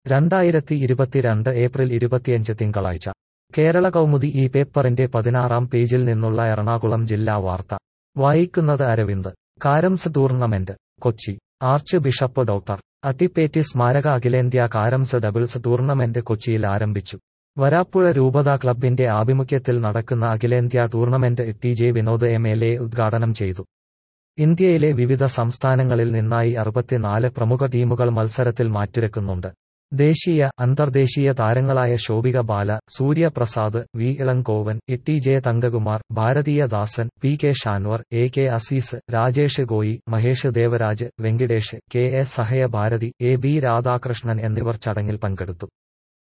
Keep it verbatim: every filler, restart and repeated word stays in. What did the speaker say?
രണ്ടായിരത്തി ഇരുപത്തിരണ്ട് ഏപ്രിൽ ഇരുപത്തിയഞ്ച് തിങ്കളാഴ്ച കേരള കൗമുദി ഈ പേപ്പറിന്റെ പതിനാറാം പേജിൽ നിന്നുള്ള എറണാകുളം ജില്ലാ വാർത്ത വായിക്കുന്നത് Aravind. Carroms tournament Kochi. Archbishop doctor Attipetty സ്മാരക അഖിലേന്ത്യാ കാരംസ് ഡബിൾസ് ടൂർണമെന്റ് കൊച്ചിയിൽ ആരംഭിച്ചു. വരാപ്പുഴ രൂപതാ ക്ലബ്ബിന്റെ ആഭിമുഖ്യത്തിൽ നടക്കുന്ന അഖിലേന്ത്യാ tournament T J Vinod M L A ഉദ്ഘാടനം ചെയ്തു. ഇന്ത്യയിലെ വിവിധ സംസ്ഥാനങ്ങളിൽ നിന്നായി അറുപത്തിനാല് പ്രമുഖ ടീമുകൾ മത്സരത്തിൽ മാറ്റുരയ്ക്കുന്നുണ്ട്. ദേശീയ അന്തർദേശീയ താരങ്ങളായ Shobhika Bala, Surya Prasad, V Ilangovan, T J Thangakumar, Bharathiya Dasan, P K Shanvar, A K Azeez, Rajesh Goyi, Mahesh Devaraj, Venkitesh, K S Sahaya Bharathi, A B Radhakrishnan എന്നിവർ ചടങ്ങിൽ പങ്കെടുത്തു.